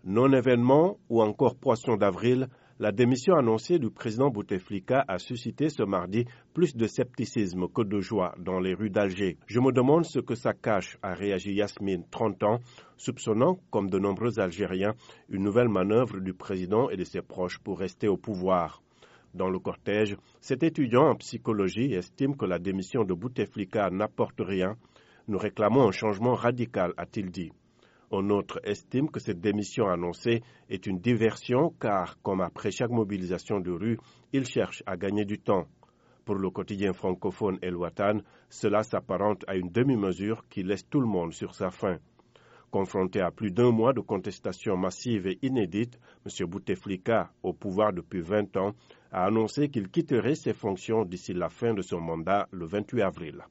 Non-événement ou encore poisson d'avril, la démission annoncée du président Bouteflika a suscité ce mardi plus de scepticisme que de joie dans les rues d'Alger. Je me demande ce que ça cache, a réagi Yasmine, 30 ans, soupçonnant, comme de nombreux Algériens, une nouvelle manœuvre du président et de ses proches pour rester au pouvoir. Dans le cortège, cet étudiant en psychologie estime que la démission de Bouteflika n'apporte rien. Nous réclamons un changement radical, a-t-il dit. Un autre estime que cette démission annoncée est une diversion car, comme après chaque mobilisation de rue, il cherche à gagner du temps. Pour le quotidien francophone El Watan, cela s'apparente à une demi-mesure qui laisse tout le monde sur sa faim. Confronté à plus d'1 mois de contestation massive et inédite, M. Bouteflika, au pouvoir depuis 20 ans, a annoncé qu'il quitterait ses fonctions d'ici la fin de son mandat le 28 avril.